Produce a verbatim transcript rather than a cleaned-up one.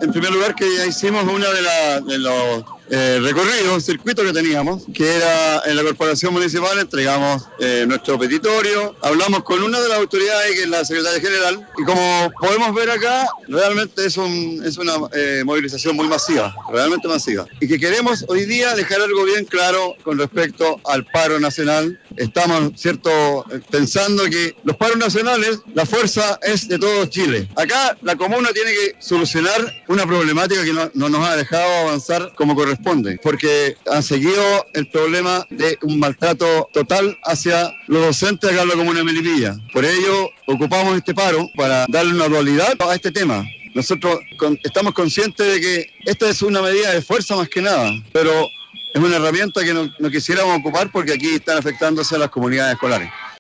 en primer lugar, que ya hicimos uno de, la, de los eh, recorridos, circuitos que teníamos, que era en la corporación municipal. Entregamos eh, nuestro petitorio, hablamos con una de las autoridades, que es la secretaria general, y como podemos ver acá, realmente es, un, es una eh, movilización muy masiva, realmente masiva, y que queremos hoy día dejar algo bien claro con respecto al paro nacional. Estamos, cierto, pensando que los paros nacionales, la fuerza es de todo Chile. Acá la comuna tiene que solucionar una problemática que no, no nos ha dejado avanzar como corresponde, porque han seguido el problema de un maltrato total hacia los docentes acá en la comuna de Melipilla. Por ello, ocupamos este paro para darle una dualidad a este tema. Nosotros con, estamos conscientes de que esta es una medida de fuerza más que nada, pero es una herramienta que no, no quisiéramos ocupar porque aquí están afectándose a las comunidades escolares.